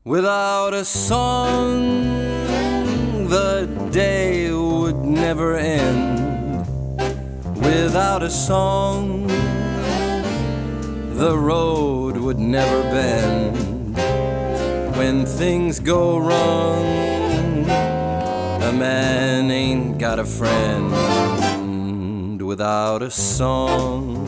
Without a song, the day would never end. Without a song, the road would never bend. When things go wrong, a man ain't got a friend without a song.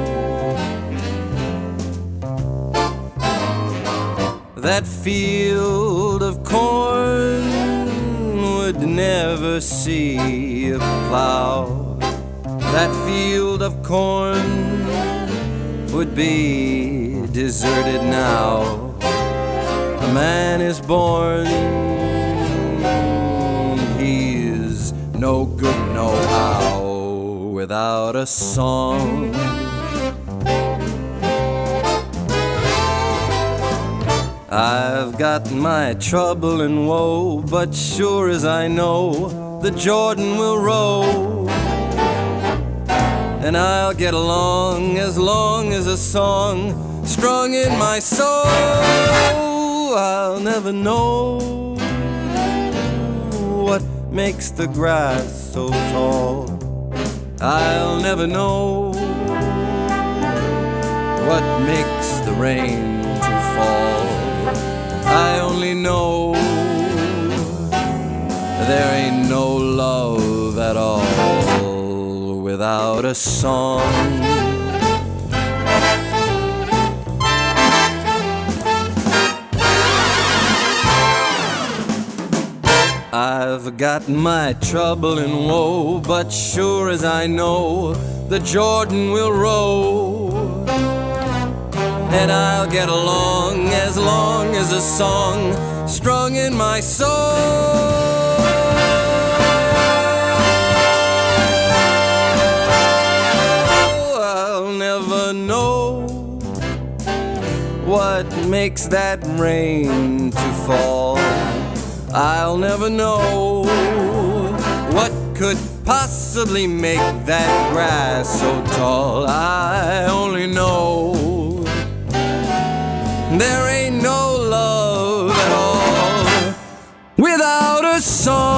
That field of corn would never see a plow. That field of corn would be deserted now. A man is born, he's no good no how without a song. I've got my trouble and woe, but sure as I know, the Jordan will row. And I'll get along as long as a song strung in my soul. I'll never know what makes the grass so tall. I'll never know what makes the rain to fall. I only know there ain't no love at all without a song. I've got my trouble and woe, but sure as I know, the Jordan will row. And I'll get along as long as a song strung in my soul. I'll never know what makes that rain to fall. I'll never know what could possibly make that grass so tall. I only know there ain't no love at all without a song.